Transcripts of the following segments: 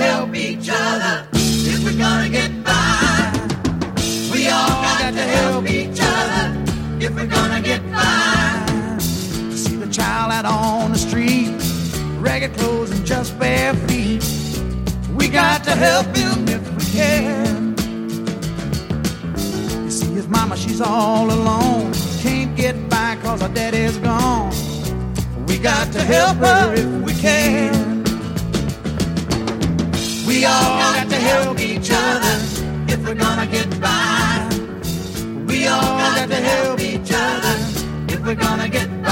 help each other if we're gonna get by. We all got to help each other if we're gonna get by. See the child out on the street, ragged clothes and just bare feet. We got to help him if we can. You see his mama, she's all alone, can't get by cause her daddy's gone. We got to help her if we can. We all got to help each other if we're gonna get by. We all got to help each other if we're gonna get by.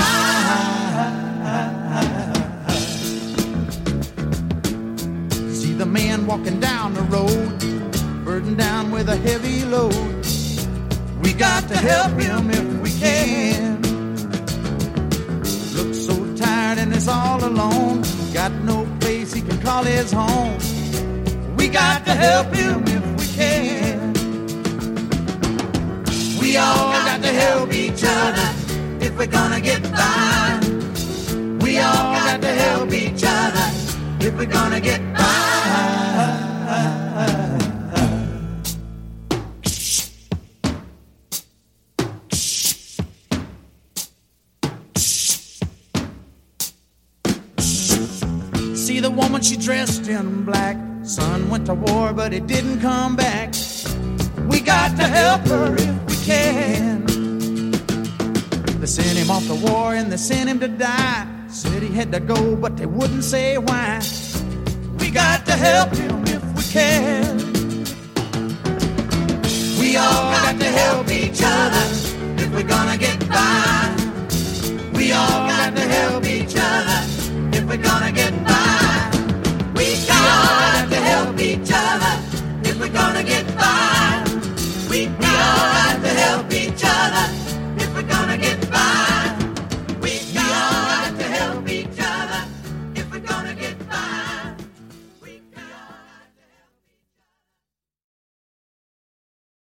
See the man walking down the road, burdened down with a heavy load. We got to help him if we can. Looks so tired and is all alone, got no place he can call his home. We got to help him if we can. We all got to help each other if we're gonna get by. We all got to help each other if we're gonna get by. See the woman, she dressed in black. Son went to war, but he didn't come back. We got to help her if we can. They sent him off to war and they sent him to die. Said he had to go, but they wouldn't say why. We got to help him if we can. We all got to help each other if we're gonna get by. We all got to help each other if we're gonna get by. We all got to help each other if we're gonna get